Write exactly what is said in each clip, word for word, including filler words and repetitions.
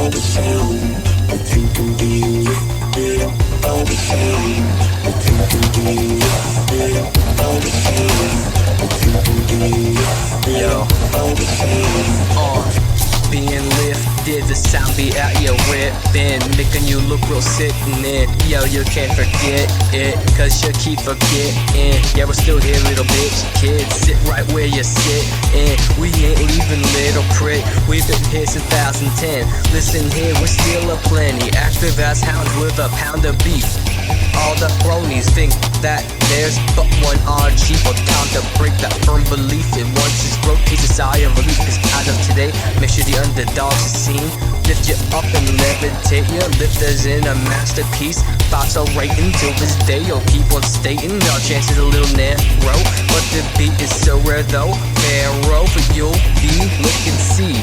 Yo, uh, being lifted, the sound be out your ripping, making you look real sickening. Yo, you can't forget it, cause you keep forgetting. Yeah, we're still here, little bitch kids, sit right where you sit. And we ain't leaving, little prick, we've been here since two thousand ten. Listen here, we're still a plenty, active as hounds with a pound of beef. All the bronies think that there's but one R G, but time to break that firm belief. And once it's broke, it's a sigh of relief. Cause as of today, make sure the underdogs are seen. Lift you up and levitate you, lift as in a masterpiece. Thoughts are right until this day, you'll keep on stating. Our chances a little narrow, but the beat is so rare though. Pharaoh, but you'll be look and see.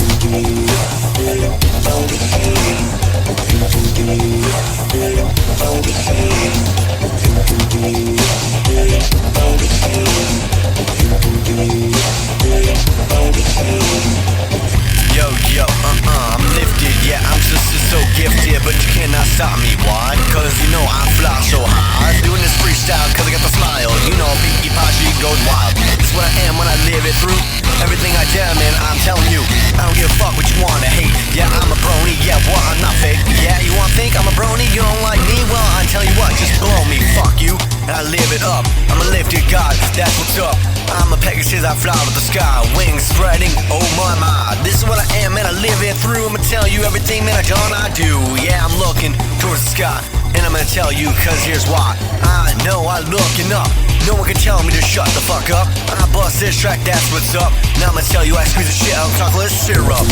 Yo, yo, uh-uh, I'm lifted, yeah, I'm just so gifted, but you cannot stop me, why? Cause you know I fly so high. I'm doing this freestyle cause I got the smile, you know, Pinky Pachi goes wild. It's what I am when I live it through. Everything I do, man, I'm telling you, I don't give a fuck what you wanna hate. Yeah, I'm a brony, yeah, what, I'm not fake. Yeah, you wanna think I'm a brony, you don't like me? Well, I tell you what, just blow me, fuck you. And I live it up, I'm a lifted god, that's what's up. I'm a Pegasus, I fly with the sky, wings spreading, oh my my. This is what I am, man, I live it through. I'ma tell you everything, man, I done, I do. Yeah, I'm looking towards the sky, and I'm gonna tell you, cause here's why. I know I'm looking up, no one can tell me to shut the fuck up. I bust this track, that's what's up. Now I'ma tell you, I squeeze the shit out of chocolate syrup.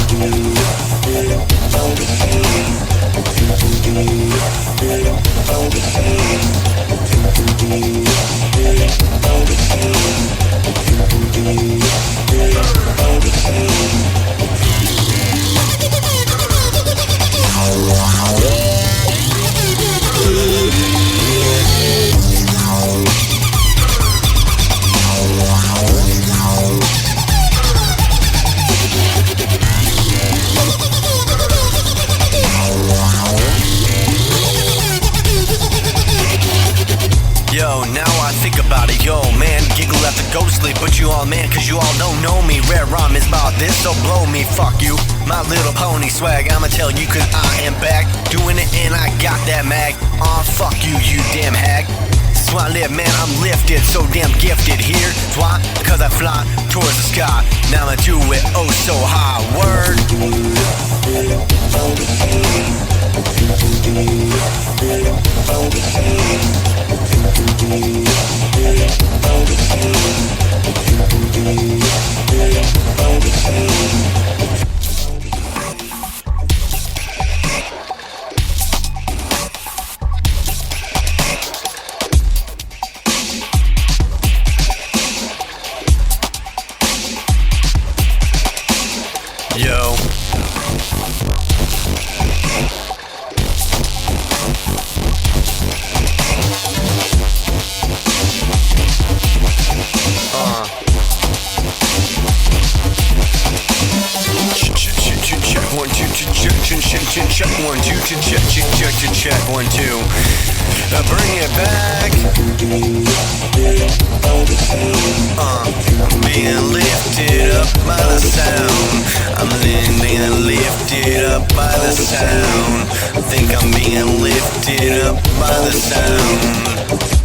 Yo, now I think about it, yo, man, giggle at the ghostly, but you all, man, cause you all don't know me. Rare rhyme is about this, so blow me, fuck you. My little pony swag, I'ma tell you cause I am back, doing it and I got that mag. Aw, oh, fuck you, you damn hag. This is why I live, man, I'm lifted, so damn gifted here. That's why, cause I fly towards the sky. Now I do it, oh so high, word. Yo. Uh. Check one two check check check check one two check check check check check one two. Uh, bring it back. Uh, I'm being lifted up by the sound. I'm being lifted up by the sound. I think I'm being lifted up by the sound.